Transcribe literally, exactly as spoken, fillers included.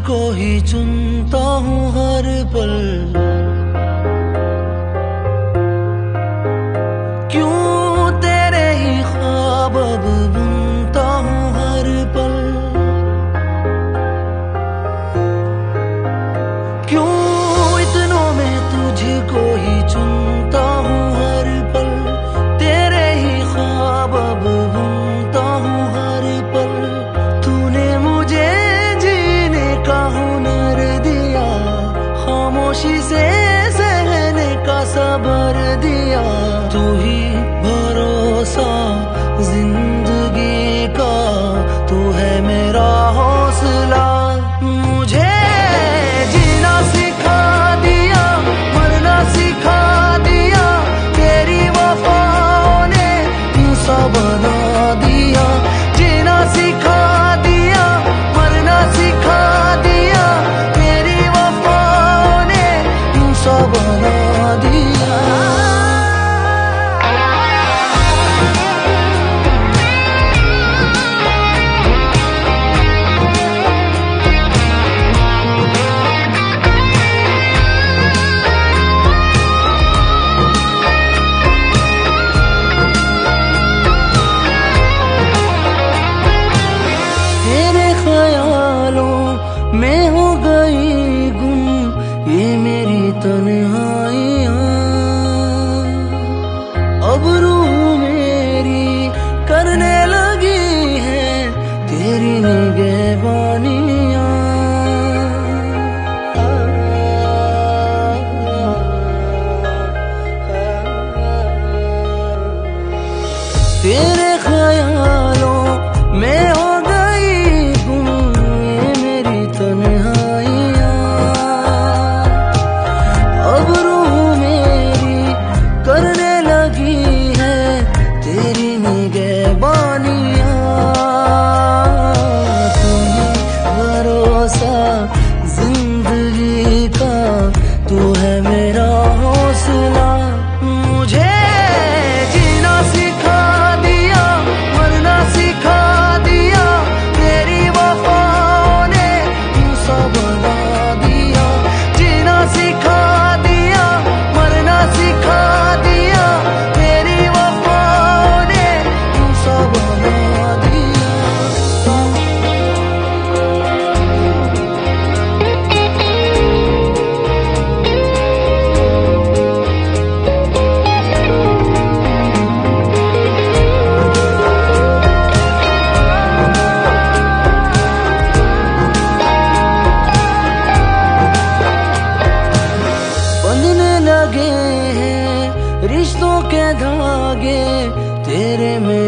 तुझको ही चुनता हूँ हर पल। क्यों तेरे ही ख्वाब अब बुनता हूँ हर पल। क्यों इतनों में तुझको ही चुनता हूँ हर पल। तेरे ही ख्वाब अब बुनता हूँ हर पल। तूने मुझे जीने का हुनर दिया, खामोशी से सहने का सब्र दिया। तू ही भरोसा जिंदगी का, तू है मेरा हौसला। मुझे जीना सिखा दिया, मरना सिखा दिया, तेरी वफाओं ने इंसान बना दिया। जीना सिखा दिया, मरना सिखा दिया, तेरी वफाओं ने इंसान बना दिया। मैं हो गई गुम ये मेरी तन्हाइयाँ। अब रूह मेरी करने लगी है तेरी निगहबानियाँ। तेरे ख्यालों में हो गई गुम ये मेरी तन्हाइयाँ। अब रूह मेरी करने लगी है तेरी निगहबानियाँ। तू ही भरोसा जिंदगी का, तू है मेरा हौसला। मुझे जीना सिखा दिया, मरना सिखा दिया, तेरी वफाओं ने इंसान बना दिया। जीना सिखा दिया, मरना सिखा दिया, तेरी वफाओं ने इंसान बना दिया। बंधने लगे हैं रिश्तों के धागे तेरे में